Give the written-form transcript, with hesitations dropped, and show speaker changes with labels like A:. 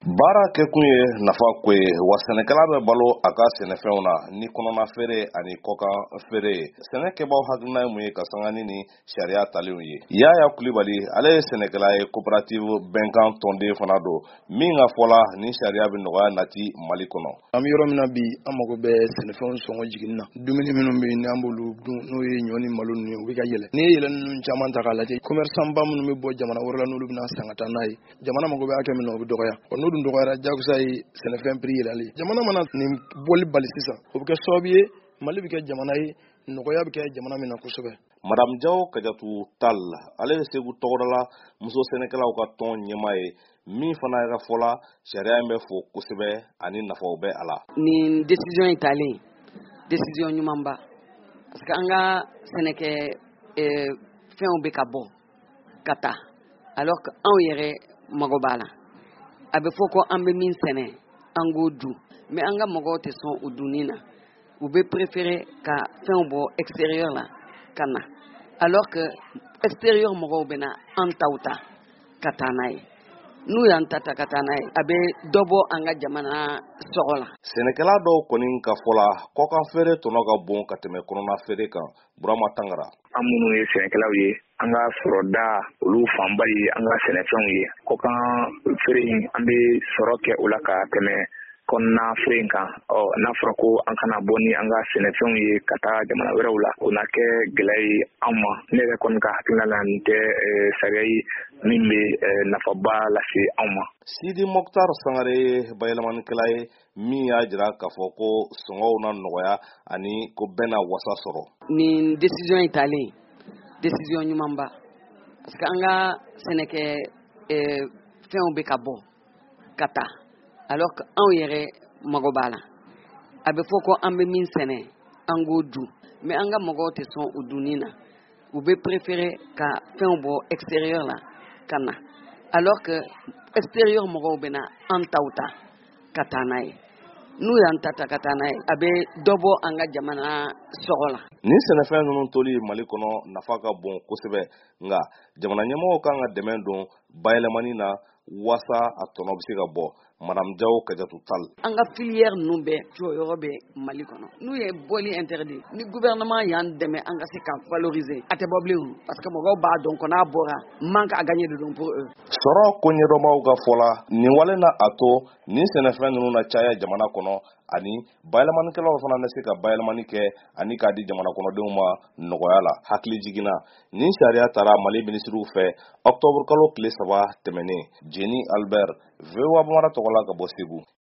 A: Baara kɛ kun ye nafa ko ye wa sɛnɛkɛla bɛ balo a ka sɛnɛfɛnw na ni kɔnɔna feere ani kɔkan feere sɛnɛkɛbaw hakilina ye mun ye ka sanga ni sariya talenw ye Yaya Kulibali ale ye sɛnɛkɛla ye coopérative bɛnkan tɔnden fana don min ka fɔla ni sariya bɛ nɔgɔya nati Mali kɔnɔ.
B: An bɛ yɔrɔ min na bi an mago bɛ sɛnɛfɛnw sɔngɔ jiginni na dumuni minnu bɛ yen n'an b'olu dun n'o ye ɲɔ ni malo ninnu ye u bɛ ka yɛlɛ ni yɛlɛ ninnu caman ta k'a lajɛ commerçant ba minnu bɛ bɔ jamana wɛrɛ la n'olu bɛna san ka taa n'a ye jamana mago bɛ hakɛ min na o bɛ dɔgɔya n'o dun dɔgɔyara jagosa ye sɛnɛfɛn prix yɛlɛli jamana mana nin bɔli bali sisan o bɛ kɛ sababu ye Mali bɛ kɛ jamana ye nɔgɔya bɛ kɛ jamana min na kosɛbɛ.
A: Madame Diaw Kajatu Tal ale ye Segu tɔgɔdala muso sɛnɛkɛlaw ka tɔn ɲɛmaa ye min fana ka fɔla sariya in bɛ fo kosɛbɛ ani nafaw bɛ a la.
C: Nin décision yi talen décision ɲumanba parce que an ka sɛnɛkɛ fɛnw bɛ ka bɔ ka taa alors que anw yɛrɛ mago b'a la a bɛ fɔ ko an bɛ min sɛnɛ an k'o dun mais an ka mɔgɔw tɛ sɔn o dunni na u bɛ préférer ka fɛnw bɔ extérieur la ka na alors que extérieur mɔgɔw bɛ na an taw ta ka taa n'a ye n'u y'an ta ka taa n'a ye a bɛ dɔ bɔ an ka jamana sɔgɔ la.
A: Sɛnɛkɛla dɔw kɔni ka fɔla kɔkan feere tɔnɔ ka bon ka tɛmɛ kɔnɔna feere kan. Burama Tangara
D: an minnu ye sɛnɛkɛlaw ye an ka sɔrɔda olu fanba ye an ka sɛnɛfɛnw ye kɔkan feere in an bɛ sɔrɔ kɛ o la ka tɛmɛ kɔnɔna feere in kan n'a fɔra ko an kana bɔ ni an ka sɛnɛfɛnw ye ka taa jamana wɛrɛw la o na kɛ gɛlɛya ye an ma ne yɛrɛ kɔni ka hakilina la nin tɛ sariya ye min bɛ nafaba lase anw ma.
A: Sidi Mokhtar Sangare ye bayɛlɛmanikɛla ye min y'a jira k'a fɔ ko sɔngɔw na nɔgɔya ani ko bɛɛ na wasa sɔrɔ.
C: Nin décision yi talen décision ɲumanba parce que an ka sɛnɛkɛ fɛnw bɛ ka bɔ ka taa alors que anw yɛrɛ mago b'a la a bɛ fɔ ko an bɛ min sɛnɛ an k'o dun mais an ka mɔgɔw tɛ sɔn o dunni na u bɛ préférer ka fɛnw bɔ extérieur la ka na alors que extérieur mɔgɔw bɛ na an taw ta ka taa n'a ye n'u y'an ta ka taa n'a ye a bɛ dɔ bɔ an ka jamana sɔgɔ la.
A: Ni sɛnɛfɛn ninnu toli Mali kɔnɔ nafa ka bon kosɛbɛ nka jamana ɲɛmɔgɔw kan ka dɛmɛ don bayɛlɛmani na wasa a tɔnɔ bɛ se ka bɔ. Madame Diaw Kajatu Tal
C: an ka filière ninnu bɛɛ jɔyɔrɔ bɛ Mali kɔnɔ n'u ye bɔli interdit ni gouvernement y'an dɛmɛ an ka se ka valoriser a tɛ bɔ bilen parce que mɔgɔw b'a dɔn ko n'a bɔra manque à gagner de don pour eux.
A: Sɔrɔ ko ɲɛdɔnbaw ka fɔla nin wale na a to ni sɛnɛfɛn ninnu na caya jamana kɔnɔ ani bayɛlɛmanikɛlaw fana bɛ se ka bayɛlɛmani kɛ ani k'a di jamana kɔnɔdenw ma nɔgɔya la hakili jiginna ni sariya taara Mali minisiriw fɛ octobre kalo tile 3 tɛmɛnen Jeni Albert VOA Bamara tɔgɔla ka bɔ Segu.